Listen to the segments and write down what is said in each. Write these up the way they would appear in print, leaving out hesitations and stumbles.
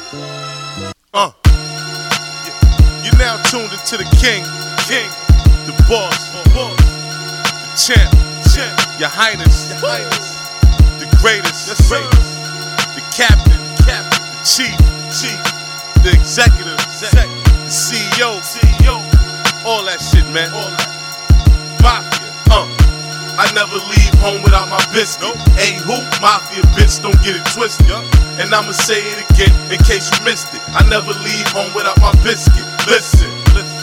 You're now tuned into the king, the boss, the champ, your highness, the greatest, the captain, the chief, the executive, the CEO, all that shit, man. Mafia, I never leave home without my biscuit. Hey, who? Mafia, bitch, don't get it twisted. And I'ma say it again in case you missed it. I never leave home without my biscuit. Listen,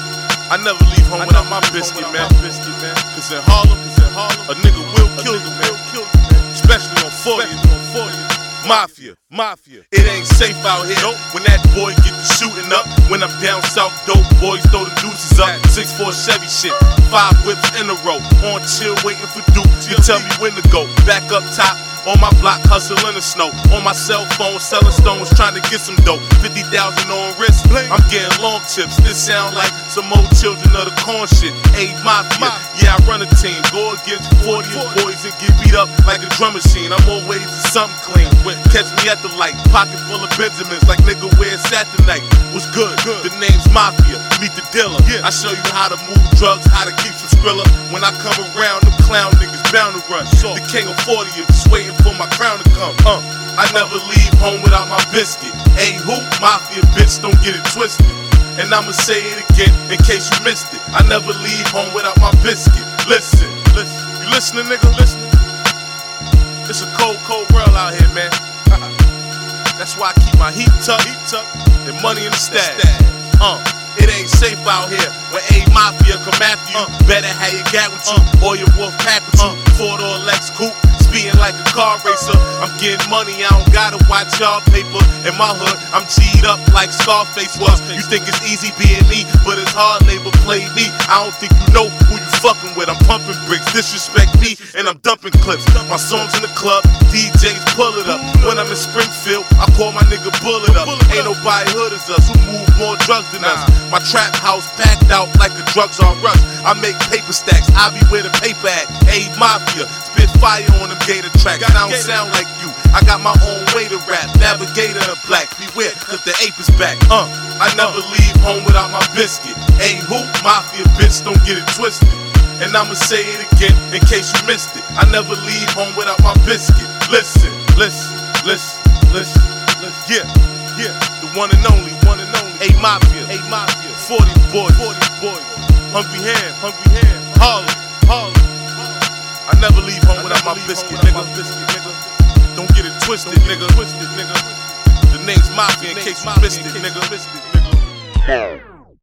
I never leave home without my biscuit, man. Cause in Harlem, a nigga will kill you, man. Especially on 40. Mafia. It ain't safe out here when that boy get the shooting up. When I'm down south, dope boys throw the deuces up. 6'4" Chevy shit, 5 whips in a row. On chill, waiting for Duke. You tell me when to go. Back up top, on my block, hustling the snow. On my cell phone, selling stones, trying to get some dope. 50,000 on wrist, I'm getting long tips. This sound like some old children of the corn shit. Hey, Mafia, yeah, I run a team. Go against 40 boys and get beat up like a drum machine. I'm always something clean. Catch me at the light, pocket full of Benjamins, like nigga where it's at tonight. What's good? The name's Mafia, meet the dealer. I show you how to move drugs, how to keep some Skrilla. When I come around, them clown niggas bound to run. The king of 40, just waiting for my crown to come. I never leave home without my biscuit. Hey, who? Mafia, bitch, don't get it twisted. And I'ma say it again in case you missed it. I never leave home without my biscuit. Listen. You listening, nigga? Listening? It's a cold world out here, man. That's why I keep my heat tucked and money in the stash. It ain't safe out here when A Mafia come after you. Better have your gat with you or your wolf pack with you. 4-door Lex coupe, speeding like a car racer. I'm getting money, I don't gotta watch y'all paper. In my hood, I'm G'd up like Scarface was. You think it's easy being me, but it's hard labor, play me. I don't think you know who you fucking with. I'm pumping bricks, disrespect me, and I'm dumping clips. My songs in the club, DJs pull it up. When I'm in Springfield, I call my nigga Bullet up. Ain't nobody hood as us, who move more drugs than us. My trap house packed out like the drugs on rush. I make paper stacks, I be where the paper at. A Mafia, spit fire on them gator tracks. I don't sound like you, I got my own way to rap. Navigator in black, beware, cause the ape is back. I never leave home without my biscuit. Hey, who? Mafia, bitch, don't get it twisted. And I'ma say it again in case you missed it. I never leave home without my biscuit. Listen. Yeah, the one and only. A Mafia, 40 boys, hungry hand, Harlem. I never leave home without my biscuit, nigga. Don't get it twisted, nigga. The name's Mafia in case you missed it, nigga.